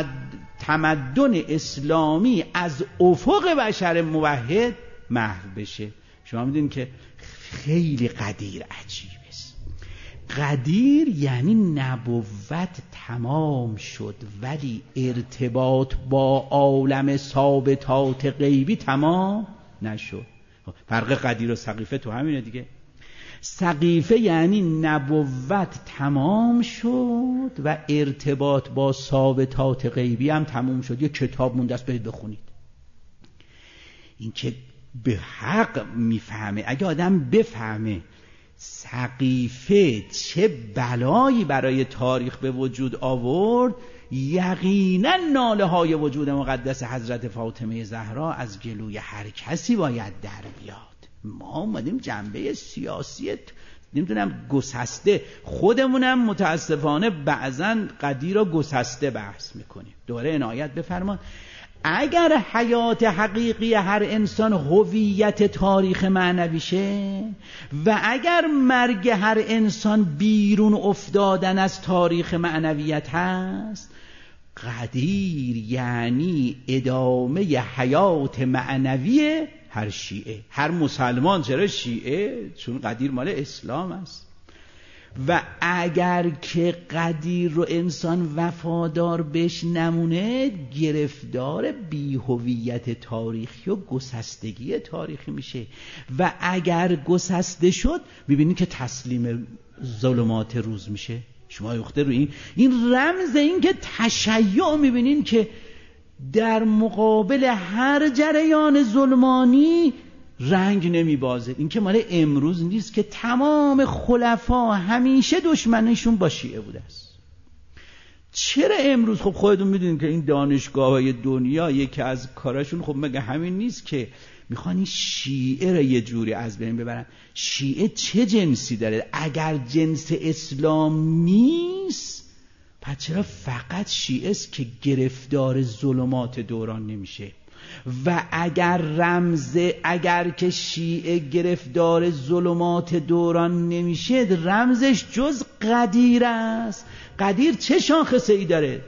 تمدن اسلامی از افق بشر موحد محو بشه. شما میدونید که خیلی قدیر عجیب است. قدیر یعنی نبوت تمام شد ولی ارتباط با عالم ثابتات غیبی تمام نشد. فرق قدیر و سقیفه تو همینه دیگه. سقیفه یعنی نبوت تمام شد و ارتباط با ثابتات غیبی هم تمام شد. یه کتاب مونده است برید بخونید. این که به حق میفهمه. اگه آدم بفهمه سقیفه چه بلایی برای تاریخ به وجود آورد، یقینا ناله های وجود مقدس حضرت فاطمه زهرا از گلوی هر کسی باید در بیاد. ما اومدیم جنبه سیاسی نمیدونم گسسته، خودمونم متاسفانه بعضا قدیر را گسسته بحث میکنیم. دوره عنایت بفرمان. اگر حیات حقیقی هر انسان هویت تاریخ معنویشه و اگر مرگ هر انسان بیرون افتادن از تاریخ معنویت هست، قدیر یعنی ادامه حیات معنوی هر شیعه، هر مسلمان. چرا شیعه؟ چون قدیر مال اسلام است. و اگر که قدیر رو انسان وفادار بهش نمونه، گرفتار بی‌هویت تاریخی و گسستگی تاریخی میشه. و اگر گسسته شد ببینید که تسلیم ظلمات روز میشه. شما یخته رو این رمز این که تشیع میبینین که در مقابل هر جریان ظلمانی رنگ نمیبازه. این که مال امروز نیست که تمام خلفا همیشه دشمنشون با شیعه بوده است. چرا امروز؟ خب خودتون میدونید که این دانشگاه‌های دنیا یکی از کاراشون خب مگه همین نیست که میخوان این شیعه را یه جوری از بین ببرن. شیعه چه جنسی داره؟ اگر جنس اسلام نیست پس چرا فقط شیعه است که گرفتار ظلمات دوران نمیشه؟ و اگر که شیعه گرفتار ظلمات دوران نمیشه، رمزش جز قدیر است. قدیر چه شاخصه ای داره؟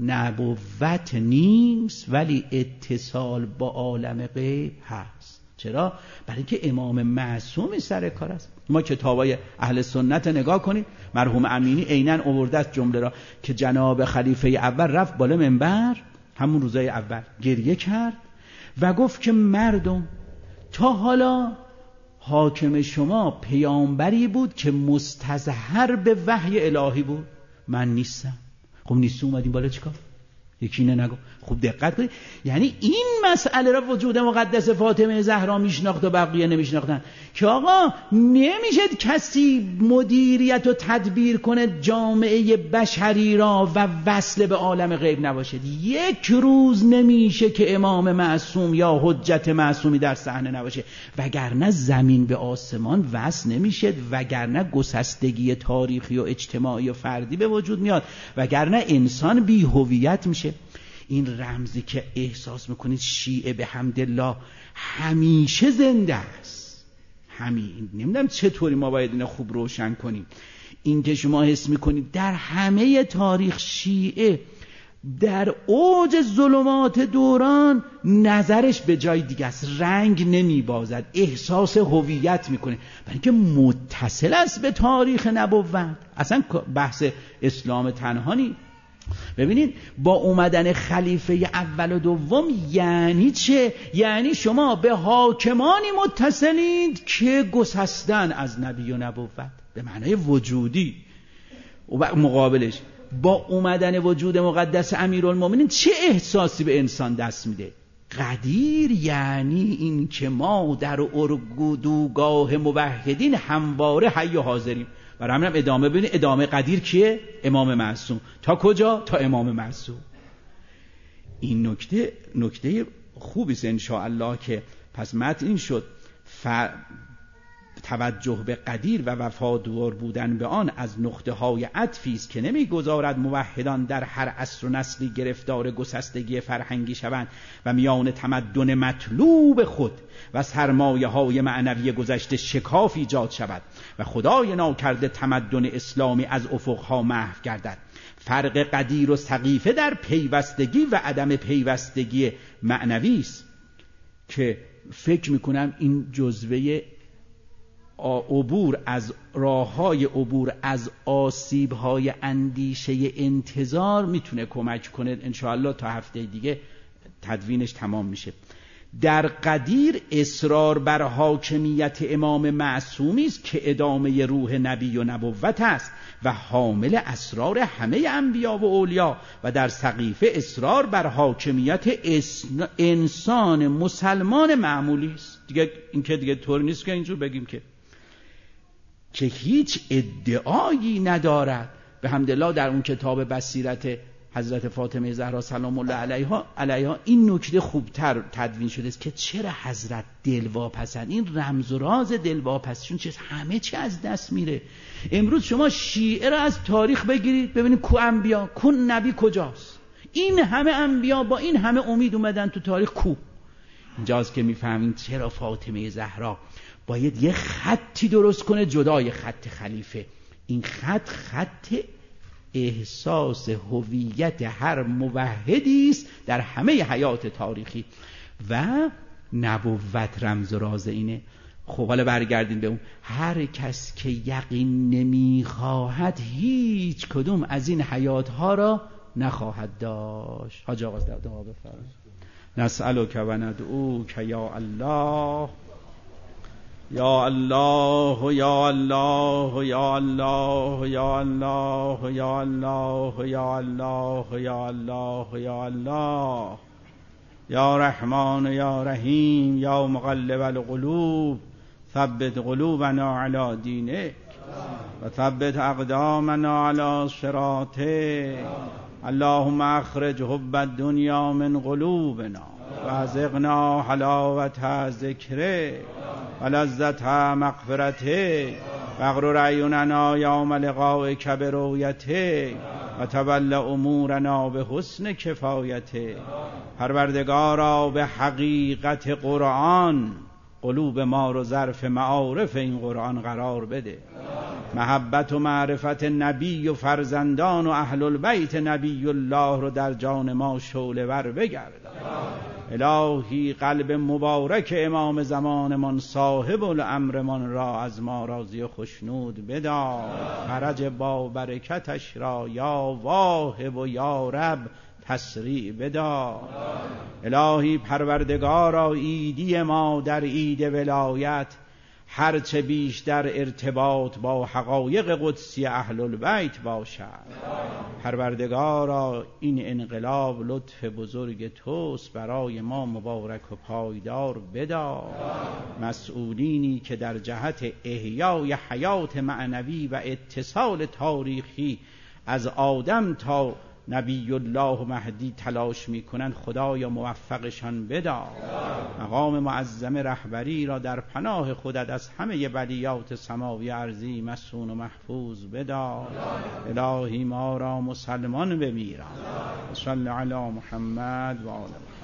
نبوت نیست ولی اتصال با عالم غیب هست. چرا؟ برای اینکه امام معصومی سر کار است. ما کتابای اهل سنت نگاه کنید، مرحوم امینی عیناً آورده است جمله را که جناب خلیفه اول رفت بالا منبر همون روزای اول گریه کرد و گفت که مردم، تا حالا حاکم شما پیامبری بود که مستظهر به وحی الهی بود؟ من نیستم. خب نیست، اومدیم بالا چیکار؟ یکی اینه نگو. خوب دقت کنید، یعنی این مسئله را وجود مقدس فاطمه زهرا میشناخت و بقیه نمیشناختن که آقا نمیشه کسی مدیریت و تدبیر کنه جامعه بشری را و وصل به عالم غیب نباشد. یک روز نمیشه که امام معصوم یا حجت معصومی در صحنه نباشه، وگرنه زمین به آسمان وصل نمیشه، وگرنه گسستگی تاریخی و اجتماعی و فردی به وجود میاد، وگرنه انسان بی هویت میشه. این رمزی که احساس میکنید شیعه به حمدالله همیشه زنده است. همین نمیدونم چطوری ما باید اینو خوب روشن کنیم. این که شما حس میکنید در همه تاریخ شیعه در اوج ظلمات دوران نظرش به جای دیگه است، رنگ نمیبازد، احساس هویت میکنه، برای اینکه متصل است به تاریخ نبوت. اصلا بحث اسلام تنها نیست. ببینید با اومدن خلیفه اول و دوم یعنی چه؟ یعنی شما به حاکمانی متصلید که گسستن از نبی و نبوت به معنای وجودی. و مقابلش با اومدن وجود مقدس امیرالمومنین چه احساسی به انسان دست میده؟ قدیر یعنی این که ما در اردوگاه موحدین همواره حی و حاضریم. برای همینم ادامه ببینید، ادامه قدیر کیه؟ امام معصوم. تا کجا؟ تا امام معصوم. این نکته خوبی است ان شاء الله که پس متن این شد: توجه به قدیر و وفادار بودن به آن از نقطه های عطفی است که نمیگذارد موحدان در هر عصر و نسلی گرفتار گسستگی فرهنگی شوند و میان تمدن مطلوب خود و سرمایه های معنوی گذشته شکاف ایجاد شود و خدای ناکرده تمدن اسلامی از افقها محو گردد. فرق قدیر و سقیفه در پیوستگی و عدم پیوستگی معنوی است که فکر میکنم این جزوه عبور از راه‌های عبور از آسیب‌های اندیشه انتظار میتونه کمک کنه. انشاءالله تا هفته دیگه تدوینش تمام میشه. در قدیر اصرار بر حاکمیت امام معصومی است که ادامه روح نبی و نبوت است و حامل اسرار همه انبیا و اولیا، و در سقیفه اصرار بر حاکمیت انسان مسلمان معمولی است. دیگه این که دیگه طور نیست که اینجور بگیم که هیچ ادعایی ندارد. به حمدالله در اون کتاب بصیرت حضرت فاطمه زهرا سلام الله علیها این نکته خوبتر تدوین شده است که چرا حضرت دلواپسند. این رمز و راز دلواپسیشون چیست؟ همه چی از دست میره. امروز شما شیعه را از تاریخ بگیرید ببینید کو انبیا، کو نبی کجاست؟ این همه انبیا با این همه امید اومدن تو تاریخ، کو؟ اینجاست که میفهمین چرا فاطمه زهرا باید یه خطی درست کنه جدای خط خلیفه. این خط احساس هویت هر موحدی است در همه حیات تاریخی و نبوت رمز و راز اینه. خب حالا برگردیم به اون. هر کس که یقین نمیخواهد هیچ کدوم از این حیات ها را نخواهد داشت. حاج آقا دعا بفرمایید. نسألک و ندعوک یا الله یا الله یا الله یا الله یا الله یا الله یا الله یا الله یا الله یا رحمان یا رحیم یا مقلب القلوب ثبت قلوبنا علی دینک و ثبت اقدامنا علی صراطک. اللهم اخرج حب الدنیا من قلوبنا و ازغنا حلاوت ذکرک و لذت مغفرتک و اغرر اعیننا یوم لقائک برؤیتک و تول امورنا به حسن کفایتک. پروردگارا به حقیقت قرآن قلوب ما رو ظرف معارف این قرآن قرار بده. محبت و معرفت نبی و فرزندان و اهل البیت نبی الله رو در جان ما شعله ور بگردان. الهی قلب مبارک امام زمانمان صاحب الامرمان را از ما راضی و خشنود بدار. فرج با برکتش را یا واهب و یا رب تسریع بدار. الهی پروردگارا عیدی ما در عید ولایت هرچه بیشتر ارتباط با حقایق قدسی اهل البیت باشد. پروردگارا این انقلاب لطف بزرگ توست، برای ما مبارک و پایدار بدار. مسئولینی که در جهت احیای حیات معنوی و اتصال تاریخی از آدم تا نبی الله مهدی تلاش میکنند، خدایا موفقشان بدار. مقام معظم رهبری را در پناه خودت از همه بلیات سماوی ارضی مسون و محفوظ بدار. الهی ما را مسلمان بمیران. صلی علی محمد و آل محمد.